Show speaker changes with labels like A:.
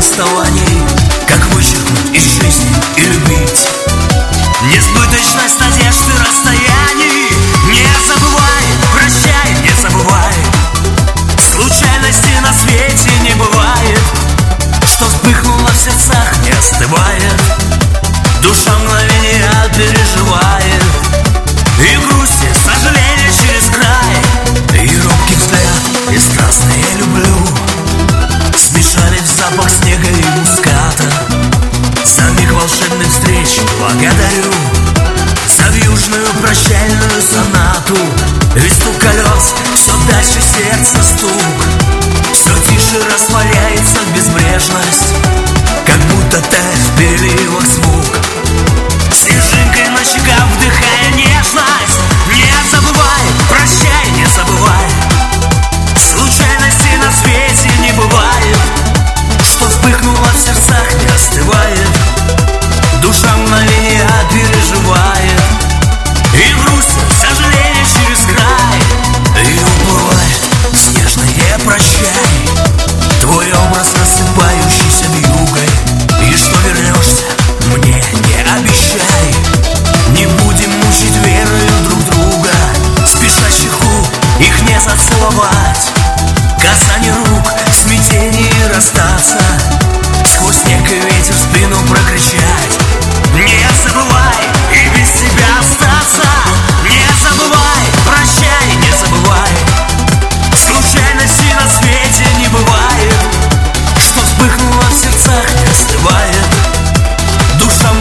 A: расставаний, как вычеркнуть из жизни и любить. Несбыточность надежд и расстояний. Не забывай, прощай, не забывай. Случайностей на свете не бывает. Что вспыхнуло в сердцах, не остывает. Душа мгновения переживает. И грусть, и сожаление через край. И робкий взгляд, и страстно я люблю. Смешались запах снега и муската. За миг волшебных встреч благодарю. За вьюжную прощальную сонату. И стук колес, все дальше сердце стук. Все тише растворяется в безбрежность, как будто тает в переливах звук. Снежинкой на щеках вдыхая нежность. Не забывай, прощай, не забывай. Случайностей на свете не бывает. Что вспыхнуло в сердцах, не остывает. Душа мгновения переживает. И грусть, сожаление через край. И уплывает снежное прощай. Твой образ рассыпающийся вьюгой. И что вернешься, мне не обещай. Не будем мучить верою друг друга. Спешащих губ, их не зацеловать. Касание рук, смятение расстаться. Сквозь снег и ветер в спину прокричать. Не забывай и без тебя остаться. Не забывай, прощай, не забывай. Случайностей на свете не бывает. Что вспыхнуло в сердцах, не остывает. Душа